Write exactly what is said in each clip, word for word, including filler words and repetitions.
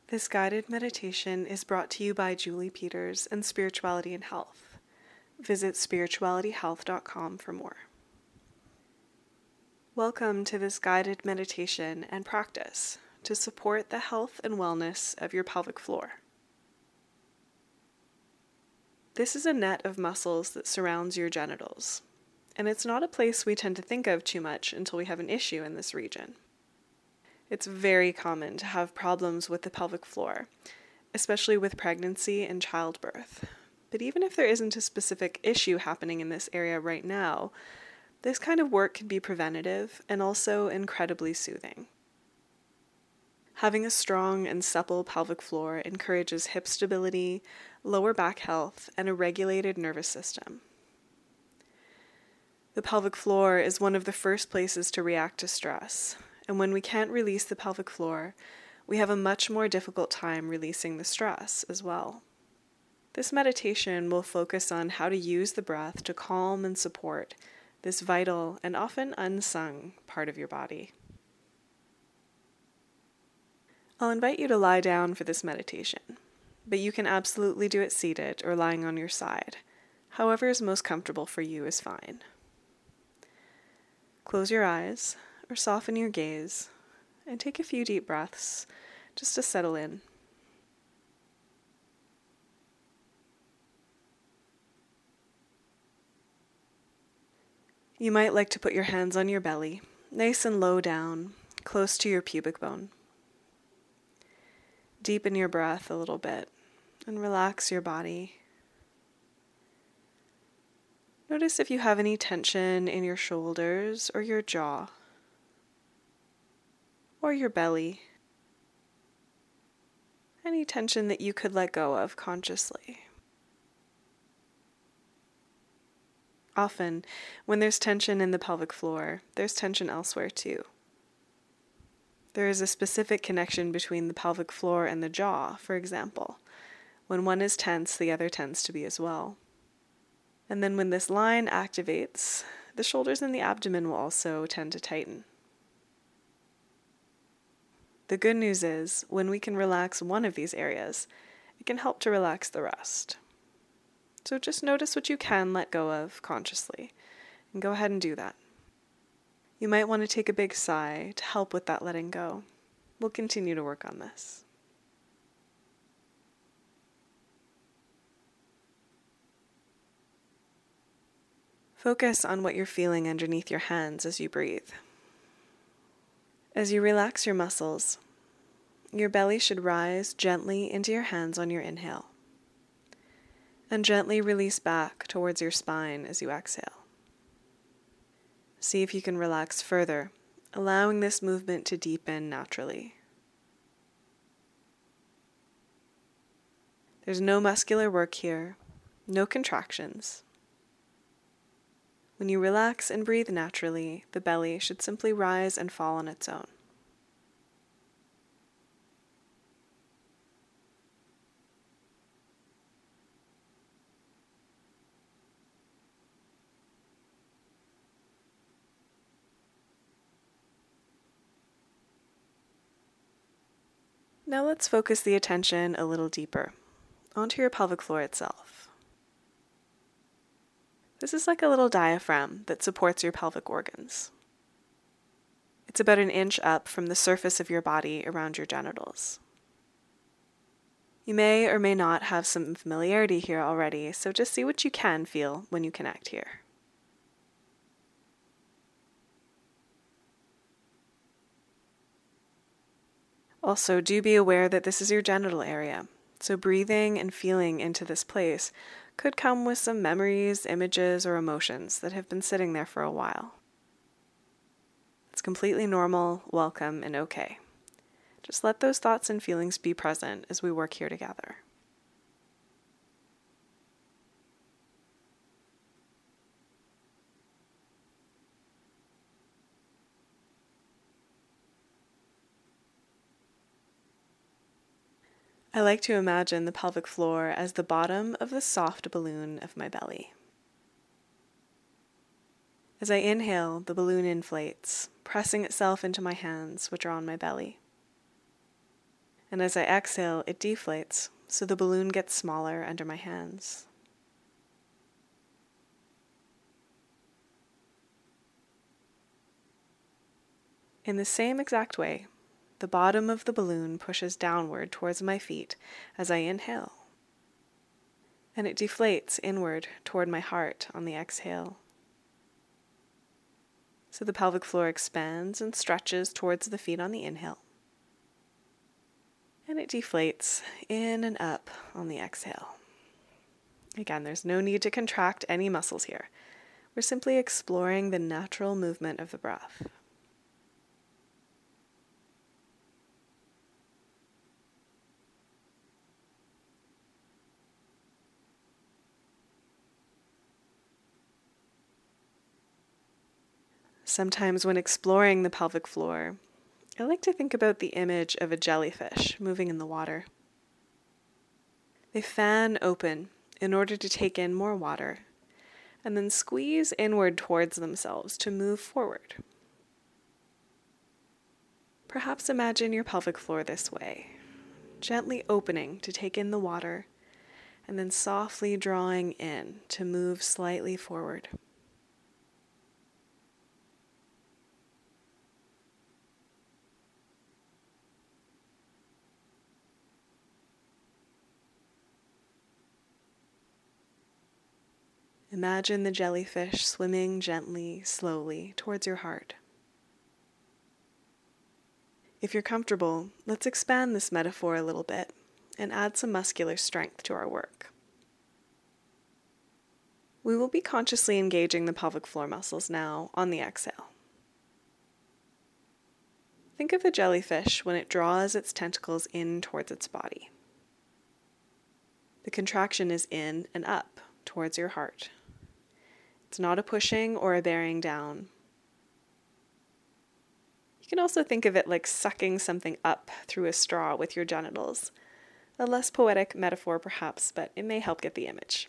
This guided meditation is brought to you by Julie Peters and Spirituality and Health. Visit spirituality health dot com for more. Welcome to this guided meditation and practice to support the health and wellness of your pelvic floor. This is a net of muscles that surrounds your genitals, and it's not a place we tend to think of too much until we have an issue in this region. It's very common to have problems with the pelvic floor, especially with pregnancy and childbirth. But even if there isn't a specific issue happening in this area right now, this kind of work can be preventative and also incredibly soothing. Having a strong and supple pelvic floor encourages hip stability, lower back health, and a regulated nervous system. The pelvic floor is one of the first places to react to stress, and when we can't release the pelvic floor, we have a much more difficult time releasing the stress as well. This meditation will focus on how to use the breath to calm and support this vital and often unsung part of your body. I'll invite you to lie down for this meditation, but you can absolutely do it seated or lying on your side. However is most comfortable for you is fine. Close your eyes or soften your gaze and take a few deep breaths just to settle in. You might like to put your hands on your belly, nice and low down, close to your pubic bone. Deepen your breath a little bit and relax your body. Notice if you have any tension in your shoulders or your jaw or your belly. Any tension that you could let go of consciously. Often, when there's tension in the pelvic floor, there's tension elsewhere too. There is a specific connection between the pelvic floor and the jaw, for example. When one is tense, the other tends to be as well. And then when this line activates, the shoulders and the abdomen will also tend to tighten. The good news is, when we can relax one of these areas, it can help to relax the rest. So just notice what you can let go of consciously, and go ahead and do that. You might want to take a big sigh to help with that letting go. We'll continue to work on this. Focus on what you're feeling underneath your hands as you breathe. As you relax your muscles, your belly should rise gently into your hands on your inhale, and gently release back towards your spine as you exhale. See if you can relax further, allowing this movement to deepen naturally. There's no muscular work here, no contractions. When you relax and breathe naturally, the belly should simply rise and fall on its own. Now let's focus the attention a little deeper, onto your pelvic floor itself. This is like a little diaphragm that supports your pelvic organs. It's about an inch up from the surface of your body around your genitals. You may or may not have some familiarity here already, so just see what you can feel when you connect here. Also, do be aware that this is your genital area, so breathing and feeling into this place could come with some memories, images, or emotions that have been sitting there for a while. It's completely normal, welcome, and okay. Just let those thoughts and feelings be present as we work here together. I like to imagine the pelvic floor as the bottom of the soft balloon of my belly. As I inhale, the balloon inflates, pressing itself into my hands, which are on my belly. And as I exhale, it deflates, so the balloon gets smaller under my hands. In the same exact way, the bottom of the balloon pushes downward towards my feet as I inhale, and it deflates inward toward my heart on the exhale. So the pelvic floor expands and stretches towards the feet on the inhale, and it deflates in and up on the exhale. Again, there's no need to contract any muscles here. We're simply exploring the natural movement of the breath. Sometimes when exploring the pelvic floor, I like to think about the image of a jellyfish moving in the water. They fan open in order to take in more water, and then squeeze inward towards themselves to move forward. Perhaps imagine your pelvic floor this way, gently opening to take in the water, and then softly drawing in to move slightly forward. Imagine the jellyfish swimming gently, slowly towards your heart. If you're comfortable, let's expand this metaphor a little bit and add some muscular strength to our work. We will be consciously engaging the pelvic floor muscles now on the exhale. Think of the jellyfish when it draws its tentacles in towards its body. The contraction is in and up towards your heart. It's not a pushing or a bearing down. You can also think of it like sucking something up through a straw with your genitals. A less poetic metaphor perhaps, but it may help get the image.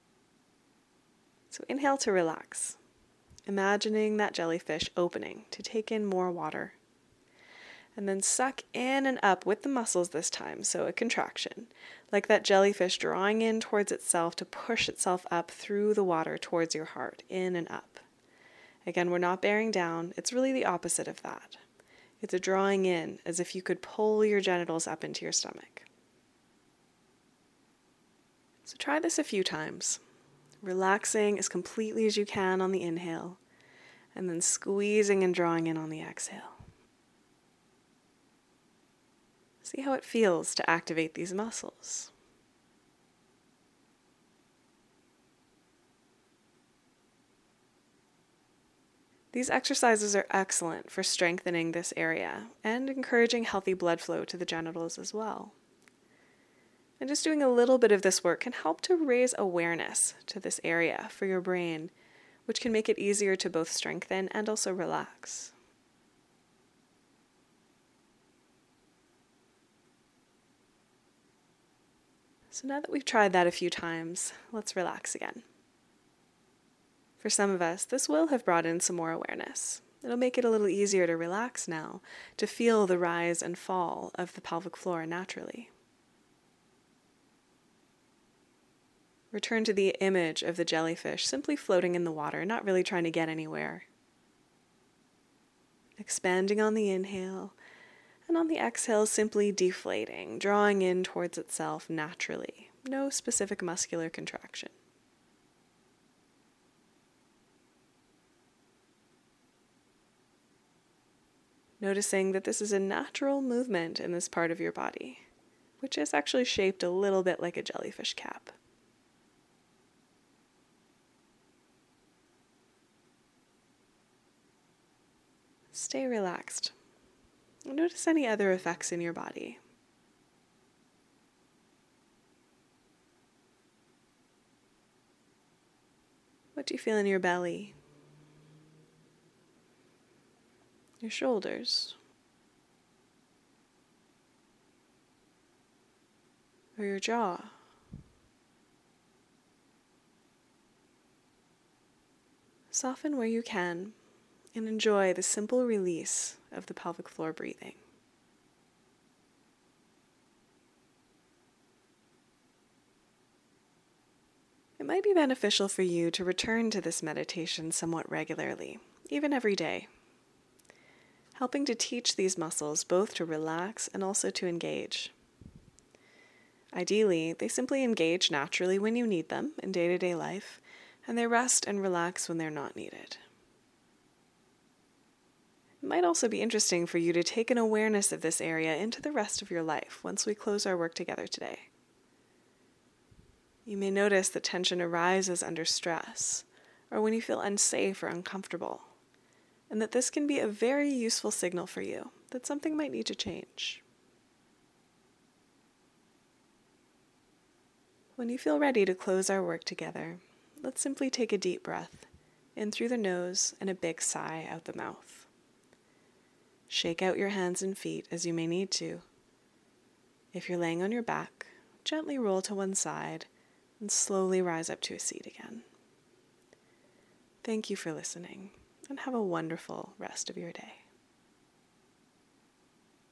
So inhale to relax, imagining that jellyfish opening to take in more water. And then suck in and up with the muscles this time, so a contraction, like that jellyfish drawing in towards itself to push itself up through the water towards your heart, in and up. Again, we're not bearing down, it's really the opposite of that. It's a drawing in, as if you could pull your genitals up into your stomach. So try this a few times, relaxing as completely as you can on the inhale, and then squeezing and drawing in on the exhale. See how it feels to activate these muscles. These exercises are excellent for strengthening this area and encouraging healthy blood flow to the genitals as well. And just doing a little bit of this work can help to raise awareness to this area for your brain, which can make it easier to both strengthen and also relax. So now that we've tried that a few times, let's relax again. For some of us, this will have brought in some more awareness. It'll make it a little easier to relax now, to feel the rise and fall of the pelvic floor naturally. Return to the image of the jellyfish simply floating in the water, not really trying to get anywhere. Expanding on the inhale, and on the exhale, simply deflating, drawing in towards itself naturally. No specific muscular contraction. Noticing that this is a natural movement in this part of your body, which is actually shaped a little bit like a jellyfish cap. Stay relaxed. Notice any other effects in your body. What do you feel in your belly? Your shoulders? Or your jaw? Soften where you can and enjoy the simple release of the pelvic floor breathing. It might be beneficial for you to return to this meditation somewhat regularly, even every day, helping to teach these muscles both to relax and also to engage. Ideally, they simply engage naturally when you need them in day-to-day life, and they rest and relax when they're not needed. It might also be interesting for you to take an awareness of this area into the rest of your life once we close our work together today. You may notice that tension arises under stress, or when you feel unsafe or uncomfortable, and that this can be a very useful signal for you that something might need to change. When you feel ready to close our work together, let's simply take a deep breath in through the nose and a big sigh out the mouth. Shake out your hands and feet as you may need to. If you're laying on your back, gently roll to one side and slowly rise up to a seat again. Thank you for listening, and have a wonderful rest of your day.